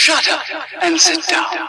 Shut up and sit down.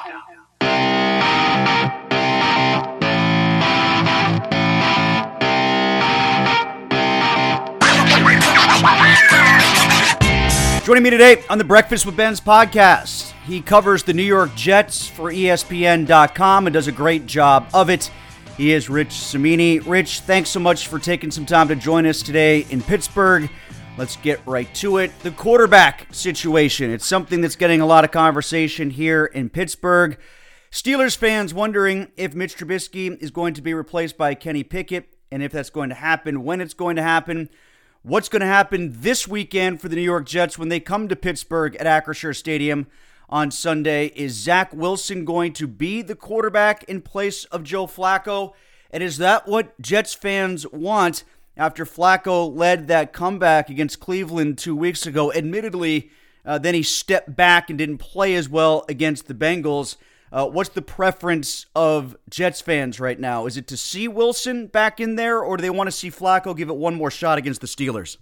Joining me today on the Breakfast with Ben's podcast, he covers the New York Jets for ESPN.com and does a great job of it. He is Rich Cimini. Rich, thanks so much for taking some time to join us today in Pittsburgh. Let's get right to it. The quarterback situation. It's something that's getting a lot of conversation here in Pittsburgh. Steelers fans wondering if Mitch Trubisky is going to be replaced by Kenny Pickett, and if that's going to happen, when it's going to happen. What's going to happen this weekend for the New York Jets when they come to Pittsburgh at Acrisure Stadium on Sunday? Is Zach Wilson going to be the quarterback in place of Joe Flacco? And is that what Jets fans want after Flacco led that comeback against Cleveland 2 weeks ago? Admittedly, then he stepped back and didn't play as well against the Bengals. What's the preference of Jets fans right now? Is it to see Wilson back in there, or do they want to see Flacco give it one more shot against the Steelers?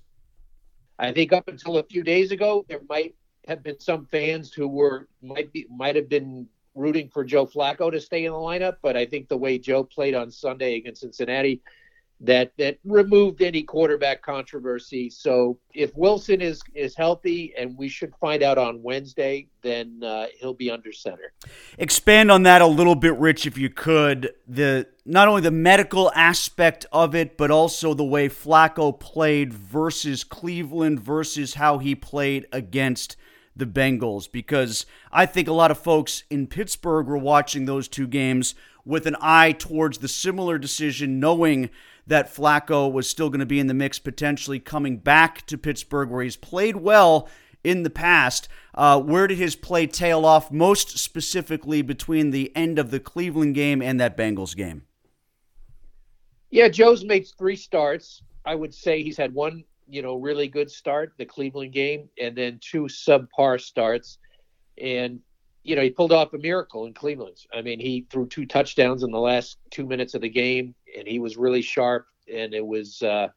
I think up until a few days ago, there might have been some fans who might have been rooting for Joe Flacco to stay in the lineup, but I think the way Joe played on Sunday against Cincinnati, that removed any quarterback controversy. So if Wilson is healthy, and we should find out on Wednesday, then he'll be under center. Expand on that a little bit, Rich, if you could. Not only the medical aspect of it, but also the way Flacco played versus Cleveland versus how he played against the Bengals. Because I think a lot of folks in Pittsburgh were watching those two games with an eye towards the similar decision, knowing that Flacco was still going to be in the mix, potentially coming back to Pittsburgh, where he's played well in the past. Where did his play tail off, most specifically between the end of the Cleveland game and that Bengals game? Yeah, Joe's made 3 starts. I would say he's had one, really good start, the Cleveland game, and then 2 subpar starts. And he pulled off a miracle in Cleveland. I mean, he threw 2 touchdowns in the last 2 minutes of the game, and he was really sharp. And it was,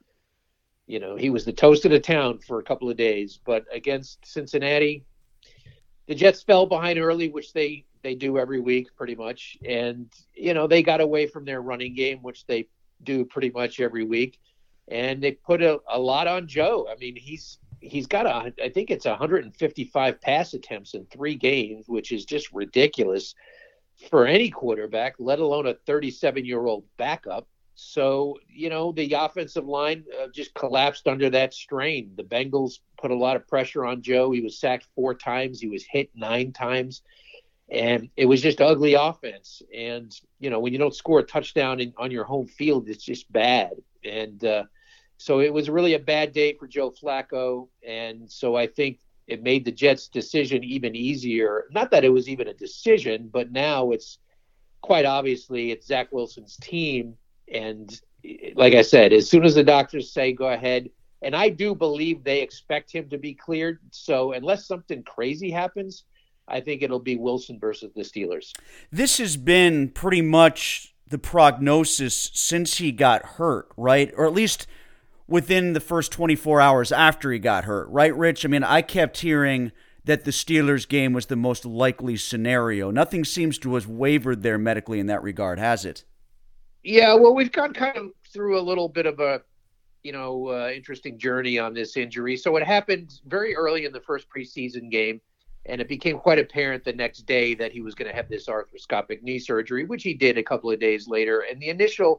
he was the toast of the town for a couple of days. But against Cincinnati, the Jets fell behind early, which they do every week pretty much. And, they got away from their running game, which they do pretty much every week. And they put a lot on Joe. I mean, he's got I think it's 155 pass attempts in 3 games, which is just ridiculous for any quarterback, let alone a 37-year-old backup. So, the offensive line just collapsed under that strain. The Bengals put a lot of pressure on Joe. He was sacked 4 times. He was hit 9 times. And it was just ugly offense. And, when you don't score a touchdown on your home field, it's just bad. And so it was really a bad day for Joe Flacco. And so I think it made the Jets' decision even easier. Not that it was even a decision, but now it's quite obviously it's Zach Wilson's team. And like I said, as soon as the doctors say go ahead, and I do believe they expect him to be cleared. So unless something crazy happens, I think it'll be Wilson versus the Steelers. This has been pretty much the prognosis since he got hurt, right? Or at least within the first 24 hours after he got hurt, right, Rich? I mean, I kept hearing that the Steelers game was the most likely scenario. Nothing seems to have wavered there medically in that regard, has it? Yeah, well, we've gone kind of through a little bit of a, interesting journey on this injury. So it happened very early in the first preseason game, and it became quite apparent the next day that he was going to have this arthroscopic knee surgery, which he did a couple of days later. And the initial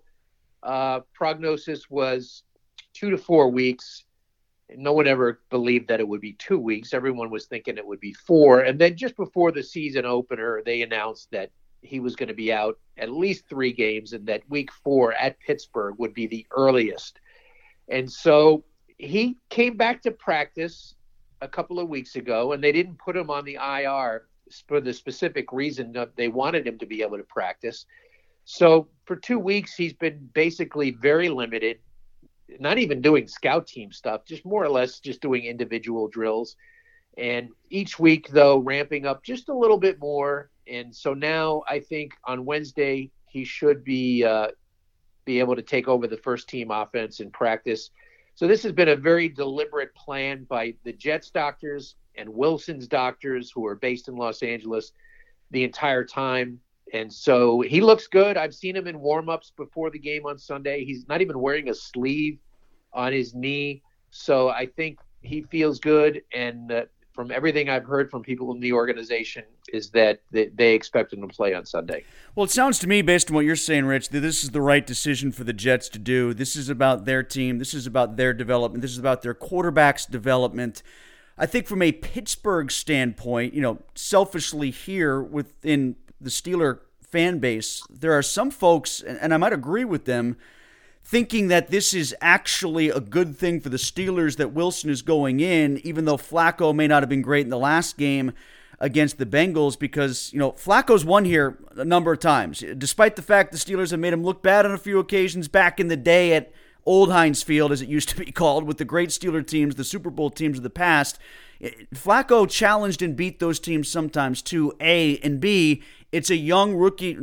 prognosis was 2 to 4 weeks. No one ever believed that it would be 2 weeks. Everyone was thinking it would be 4. And then just before the season opener, they announced that he was going to be out at least 3 games, and that week 4 at Pittsburgh would be the earliest. And so he came back to practice a couple of weeks ago, and they didn't put him on the IR for the specific reason that they wanted him to be able to practice. So for 2 weeks, he's been basically very limited, not even doing scout team stuff, just more or less just doing individual drills. And each week, though, ramping up just a little bit more. And so now I think on Wednesday, he should be able to take over the first team offense in practice. So this has been a very deliberate plan by the Jets doctors and Wilson's doctors, who are based in Los Angeles, the entire time. And so he looks good. I've seen him in warm-ups before the game on Sunday. He's not even wearing a sleeve on his knee. So I think he feels good. And from everything I've heard from people in the organization is that they expect him to play on Sunday. Well, it sounds to me, based on what you're saying, Rich, that this is the right decision for the Jets to do. This is about their team. This is about their development. This is about their quarterback's development. I think from a Pittsburgh standpoint, selfishly here within the Steeler fan base, there are some folks, and I might agree with them, thinking that this is actually a good thing for the Steelers that Wilson is going in, even though Flacco may not have been great in the last game against the Bengals, because, Flacco's won here a number of times. Despite the fact the Steelers have made him look bad on a few occasions back in the day at Old Heinz Field, as it used to be called, with the great Steeler teams, the Super Bowl teams of the past, Flacco challenged and beat those teams sometimes too, A, and B, it's a young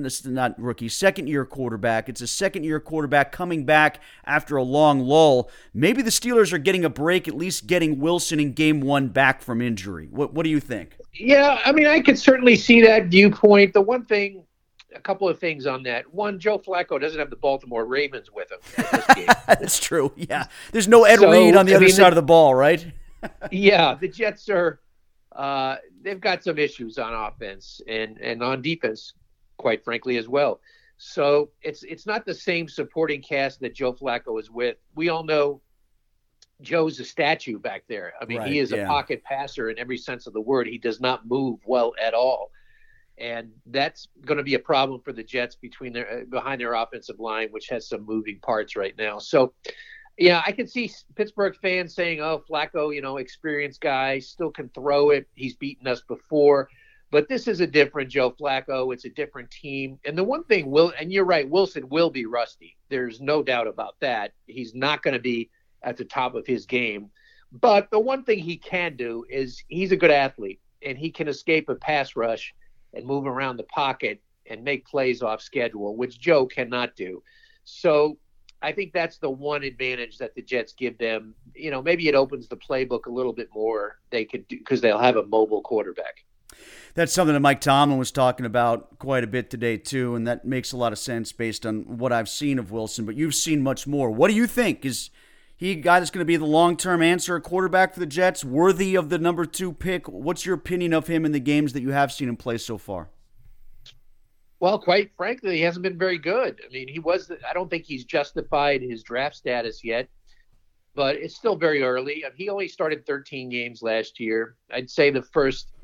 second-year quarterback. It's a second-year quarterback coming back after a long lull. Maybe the Steelers are getting a break, at least getting Wilson in game one back from injury. What do you think? Yeah, I could certainly see that viewpoint. A couple of things on that. One, Joe Flacco doesn't have the Baltimore Ravens with him at this game. That's true, yeah. There's no Ed Reed on the other side of the ball, right? Yeah, the Jets are they've got some issues on offense and on defense, quite frankly, as well. So it's not the same supporting cast that Joe Flacco is with. We all know Joe's a statue back there. Right, he is a pocket passer in every sense of the word. He does not move well at all. And that's going to be a problem for the Jets behind their offensive line, which has some moving parts right now. So, yeah, I can see Pittsburgh fans saying, oh, Flacco, experienced guy, still can throw it. He's beaten us before. But this is a different Joe Flacco. It's a different team. And the one thing and you're right, Wilson will be rusty. There's no doubt about that. He's not going to be at the top of his game. But the one thing he can do is he's a good athlete, and he can escape a pass rush and move around the pocket and make plays off schedule, which Joe cannot do. So I think that's the one advantage that the Jets give them. Maybe it opens the playbook a little bit more. They could do because they'll have a mobile quarterback. That's something that Mike Tomlin was talking about quite a bit today, too, and that makes a lot of sense based on what I've seen of Wilson. But you've seen much more. What do you think? Is he a guy that's going to be the long-term answer at quarterback for the Jets, worthy of the number 2 pick? What's your opinion of him in the games that you have seen him play so far? Well, quite frankly, he hasn't been very good. I don't think he's justified his draft status yet, but it's still very early. He only started 13 games last year. I'd say the first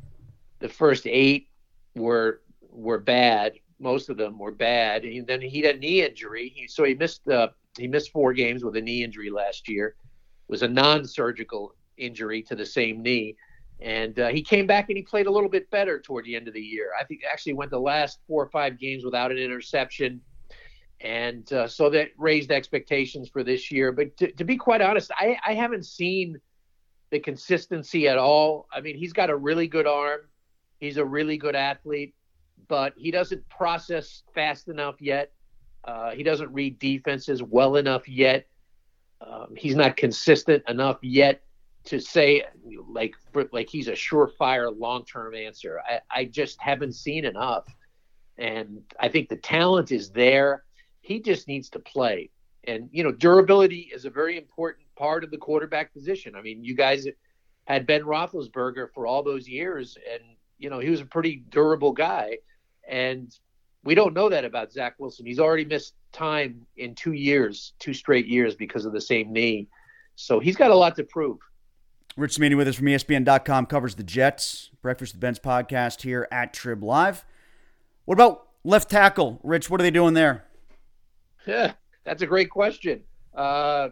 8 were bad. Most of them were bad. And then he had a knee injury. He missed 4 games with a knee injury last year. It was a non-surgical injury to the same knee. And he came back and he played a little bit better toward the end of the year. I think actually went the last 4 or 5 games without an interception. And so that raised expectations for this year. But to be quite honest, I haven't seen the consistency at all. He's got a really good arm. He's a really good athlete, but he doesn't process fast enough yet. He doesn't read defenses well enough yet. He's not consistent enough yet to say like he's a surefire long-term answer. I just haven't seen enough. And I think the talent is there. He just needs to play. And, durability is a very important part of the quarterback position. You guys had Ben Roethlisberger for all those years, and, he was a pretty durable guy. And we don't know that about Zach Wilson. He's already missed time in 2 straight years because of the same knee. So he's got a lot to prove. Rich Cimini with us from ESPN.com, covers the Jets. Breakfast with Ben's podcast here at Trib Live. What about left tackle? Rich, what are they doing there? Yeah, that's a great question. Well,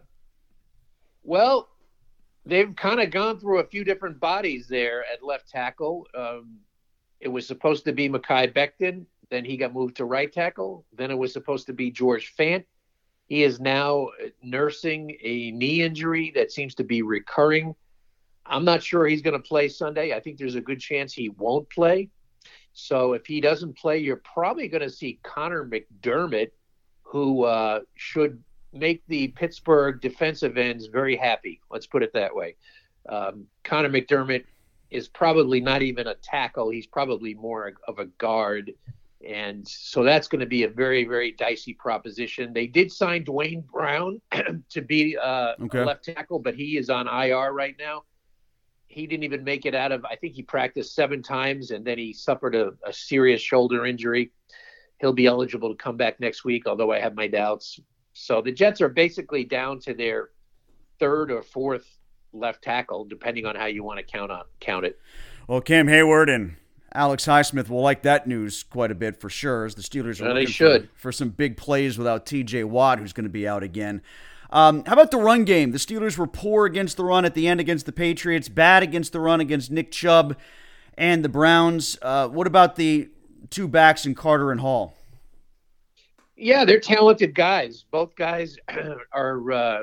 they've kind of gone through a few different bodies there at left tackle. It was supposed to be Mekhi Becton. Then he got moved to right tackle. Then it was supposed to be George Fant. He is now nursing a knee injury that seems to be recurring. I'm not sure he's going to play Sunday. I think there's a good chance he won't play. So if he doesn't play, you're probably going to see Connor McDermott, who should make the Pittsburgh defensive ends very happy. Let's put it that way. Connor McDermott is probably not even a tackle. He's probably more of a guard. And so that's going to be a very, very dicey proposition. They did sign Dwayne Brown to be a left tackle, but he is on IR right now. He didn't even make it out of, I think he practiced 7 times, and then he suffered a serious shoulder injury. He'll be eligible to come back next week, although I have my doubts. So the Jets are basically down to their 3rd or 4th left tackle, depending on how you want to count it. Well, Cam Hayward and Alex Highsmith will like that news quite a bit for sure, as the Steelers are looking for some big plays without T.J. Watt, who's going to be out again. How about the run game? The Steelers were poor against the run at the end against the Patriots, bad against the run against Nick Chubb and the Browns. What about the 2 backs in Carter and Hall? Yeah, they're talented guys. Both guys are,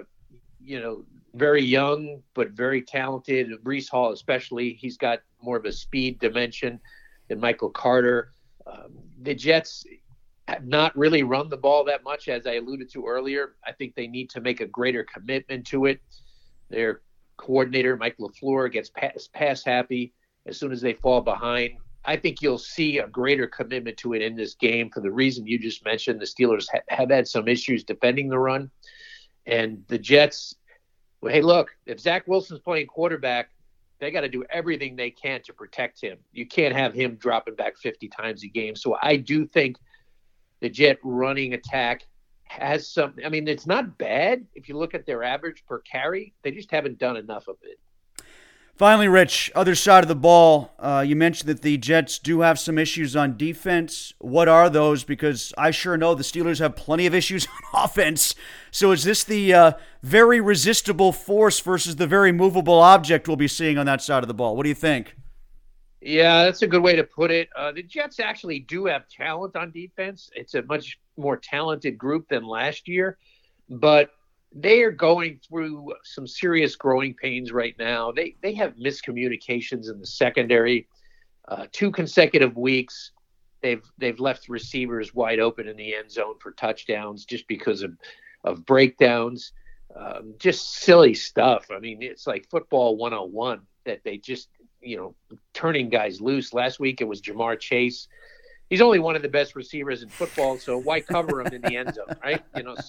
very young, but very talented. Breece Hall especially, he's got more of a speed dimension than Michael Carter. The Jets have not really run the ball that much, as I alluded to earlier. I think they need to make a greater commitment to it. Their coordinator, Mike LaFleur, gets pass happy as soon as they fall behind. I think you'll see a greater commitment to it in this game for the reason you just mentioned. The Steelers have had some issues defending the run. And the Jets, hey, look, if Zach Wilson's playing quarterback, they got to do everything they can to protect him. You can't have him dropping back 50 times a game. So I do think the Jet running attack has some – I mean, it's not bad if you look at their average per carry. They just haven't done enough of it. Finally, Rich, other side of the ball, you mentioned that the Jets do have some issues on defense. What are those? Because I sure know the Steelers have plenty of issues on offense. So is this the very resistible force versus the very movable object we'll be seeing on that side of the ball? What do you think? Yeah, that's a good way to put it. The Jets actually do have talent on defense. It's a much more talented group than last year. But they are going through some serious growing pains right now. They have miscommunications in the secondary. 2 consecutive weeks, they've left receivers wide open in the end zone for touchdowns just because of breakdowns. Just silly stuff. I mean, it's like football 101 that they just, turning guys loose. Last week it was Jamar Chase. He's only one of the best receivers in football, so why cover him in the end zone, right?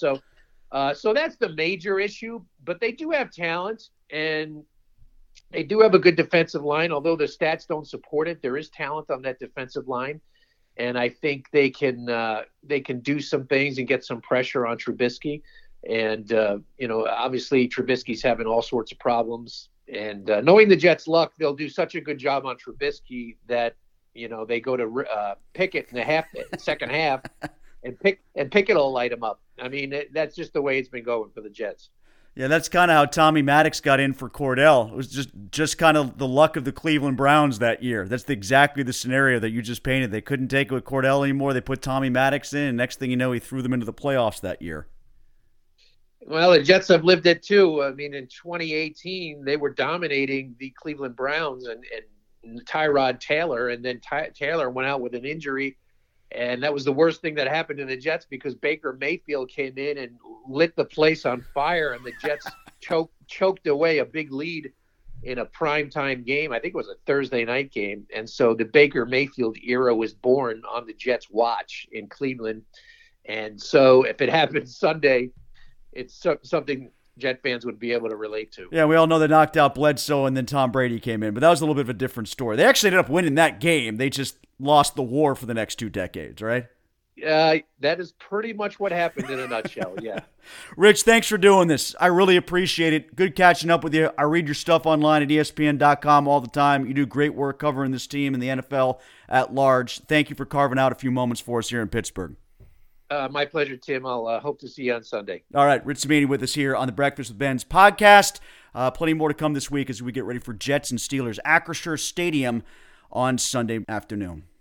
So that's the major issue, but they do have talent, and they do have a good defensive line. Although the stats don't support it, there is talent on that defensive line, and I think they can do some things and get some pressure on Trubisky. And obviously Trubisky's having all sorts of problems. And knowing the Jets' luck, they'll do such a good job on Trubisky that they go to Pickett in the second half. And Pickett will light him up. I mean, that's just the way it's been going for the Jets. Yeah, that's kind of how Tommy Maddox got in for Cordell. It was just kind of the luck of the Cleveland Browns that year. That's exactly the scenario that you just painted. They couldn't take it with Cordell anymore. They put Tommy Maddox in, and next thing you know, he threw them into the playoffs that year. Well, the Jets have lived it too. I mean, in 2018, they were dominating the Cleveland Browns and Tyrod Taylor, and then Taylor went out with an injury. And that was the worst thing that happened to the Jets because Baker Mayfield came in and lit the place on fire, and the Jets choked away a big lead in a primetime game. I think it was a Thursday night game. And so the Baker Mayfield era was born on the Jets' watch in Cleveland. And so if it happens Sunday, it's something Jet fans would be able to relate to. Yeah, we all know they knocked out Bledsoe and then Tom Brady came in, but that was a little bit of a different story. They actually ended up winning that game. They just lost the war for the next 2 decades, right? That is pretty much what happened in a nutshell, yeah. Rich, thanks for doing this. I really appreciate it. Good catching up with you. I read your stuff online at ESPN.com all the time. You do great work covering this team and the NFL at large. Thank you for carving out a few moments for us here in Pittsburgh. My pleasure, Tim. I'll hope to see you on Sunday. All right, Rich Cimini with us here on the Breakfast with Ben's podcast. Plenty more to come this week as we get ready for Jets and Steelers Acrisure Stadium on Sunday afternoon.